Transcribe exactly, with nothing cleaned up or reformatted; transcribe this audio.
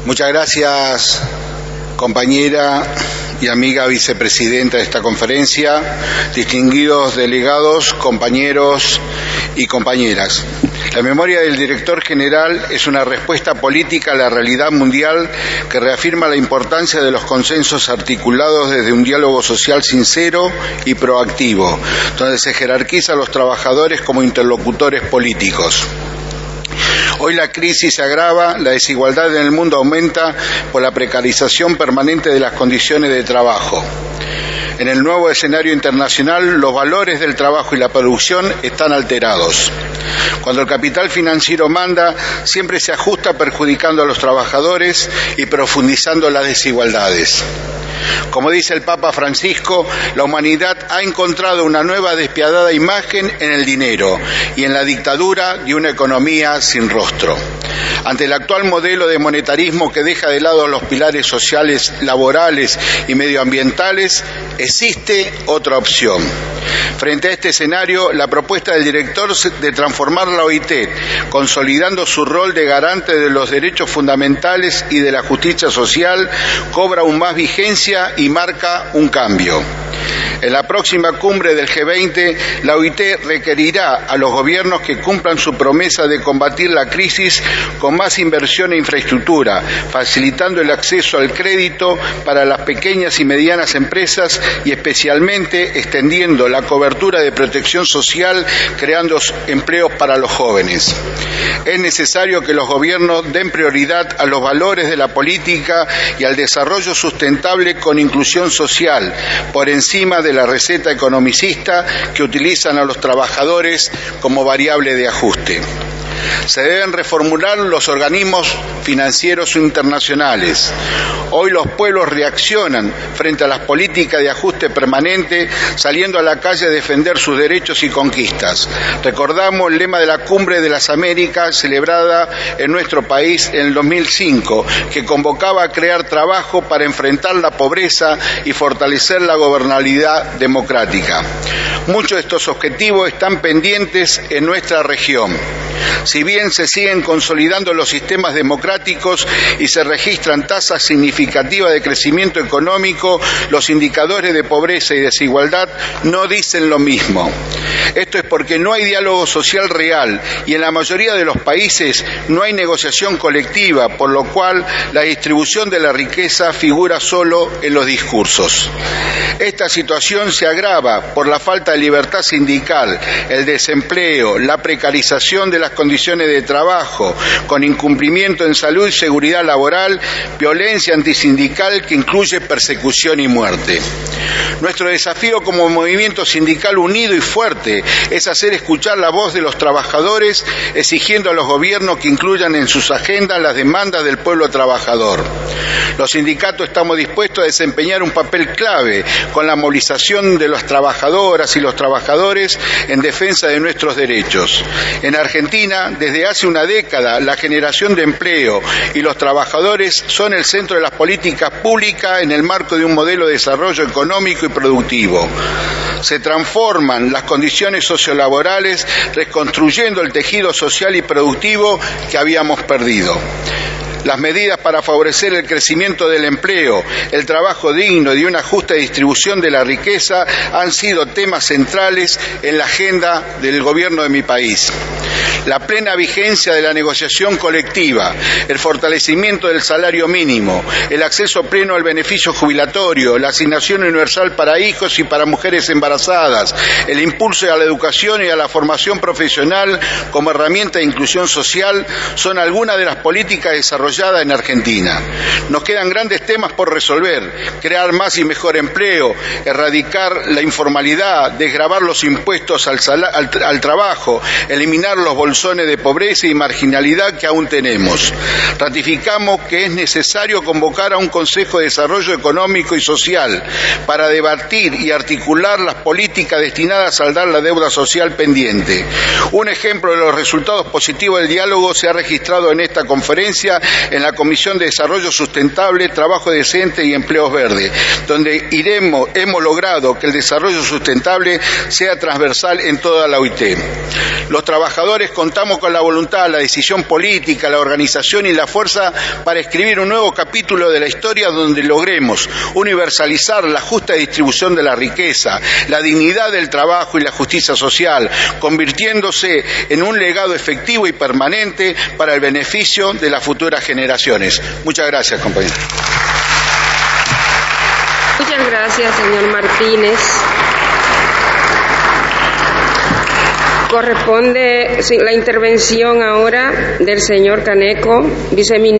Muchas gracias, compañera y amiga vicepresidenta de esta conferencia, distinguidos delegados, compañeros y compañeras. La memoria del director general es una respuesta política a la realidad mundial que reafirma la importancia de los consensos articulados desde un diálogo social sincero y proactivo, donde se jerarquiza a los trabajadores como interlocutores políticos. Hoy la crisis se agrava, la desigualdad en el mundo aumenta por la precarización permanente de las condiciones de trabajo. En el nuevo escenario internacional, los valores del trabajo y la producción están alterados. Cuando el capital financiero manda, siempre se ajusta perjudicando a los trabajadores y profundizando las desigualdades. Como dice el Papa Francisco, la humanidad ha encontrado una nueva despiadada imagen en el dinero y en la dictadura de una economía sin rostro. Ante el actual modelo de monetarismo que deja de lado los pilares sociales, laborales y medioambientales, existe otra opción. Frente a este escenario, la propuesta del director de transformar la O I T, consolidando su rol de garante de los derechos fundamentales y de la justicia social, cobra aún más vigencia y marca un cambio. En la próxima cumbre del G veinte, la O I T requerirá a los gobiernos que cumplan su promesa de combatir la crisis con más inversión e infraestructura, facilitando el acceso al crédito para las pequeñas y medianas empresas y especialmente extendiendo la cobertura de protección social, creando empleos para los jóvenes. Es necesario que los gobiernos den prioridad a los valores de la política y al desarrollo sustentable con inclusión social, por encima de la receta economicista que utilizan a los trabajadores como variable de ajuste. Se deben reformular los organismos financieros internacionales. Hoy los pueblos reaccionan frente a las políticas de ajuste permanente, saliendo a la calle a defender sus derechos y conquistas. Recordamos el lema de la Cumbre de las Américas, celebrada en nuestro país en el dos mil cinco, que convocaba a crear trabajo para enfrentar la pobreza y fortalecer la gobernabilidad democrática. Muchos de estos objetivos están pendientes en nuestra región. Si bien se siguen consolidando los sistemas democráticos y se registran tasas significativas de crecimiento económico, los indicadores de pobreza y desigualdad no dicen lo mismo. Esto es porque no hay diálogo social real y en la mayoría de los países no hay negociación colectiva, por lo cual la distribución de la riqueza figura solo en los discursos. Esta situación se agrava por la falta de libertad sindical, el desempleo, la precarización de las condiciones de trabajo, con incumplimiento en salud y seguridad laboral, violencia antisindical que incluye persecución y muerte. Nuestro desafío como movimiento sindical unido y fuerte es hacer escuchar la voz de los trabajadores, exigiendo a los gobiernos que incluyan en sus agendas las demandas del pueblo trabajador. Los sindicatos estamos dispuestos a desempeñar un papel clave con la movilización de las trabajadoras y los trabajadores en defensa de nuestros derechos. En Argentina, desde hace una década, la generación de empleo y los trabajadores son el centro de las políticas públicas en el marco de un modelo de desarrollo económico y productivo. Se transforman las condiciones sociolaborales, reconstruyendo el tejido social y productivo que habíamos perdido. Las medidas para favorecer el crecimiento del empleo, el trabajo digno y una justa distribución de la riqueza han sido temas centrales en la agenda del gobierno de mi país. La plena vigencia de la negociación colectiva, el fortalecimiento del salario mínimo, el acceso pleno al beneficio jubilatorio, la asignación universal para hijos y para mujeres embarazadas, el impulso a la educación y a la formación profesional como herramienta de inclusión social son algunas de las políticas desarrolladas en Argentina. Nos quedan grandes temas por resolver: crear más y mejor empleo, erradicar la informalidad, desgravar los impuestos al, al, al trabajo, eliminar los bolsones de pobreza y marginalidad que aún tenemos. Ratificamos que es necesario convocar a un Consejo de Desarrollo Económico y Social para debatir y articular las políticas destinadas a saldar la deuda social pendiente. Un ejemplo de los resultados positivos del diálogo se ha registrado en esta conferencia en la Comisión de Desarrollo Sustentable, Trabajo Decente y Empleos Verdes, donde iremos, hemos logrado que el desarrollo sustentable sea transversal en toda la O I T. Los trabajadores contamos con la voluntad, la decisión política, la organización y la fuerza para escribir un nuevo capítulo de la historia donde logremos universalizar la justa distribución de la riqueza, la dignidad del trabajo y la justicia social, convirtiéndose en un legado efectivo y permanente para el beneficio de las futuras generaciones. Muchas gracias, compañeros. Muchas gracias, señor Martínez. Corresponde la intervención ahora del señor Caneco, viceministro.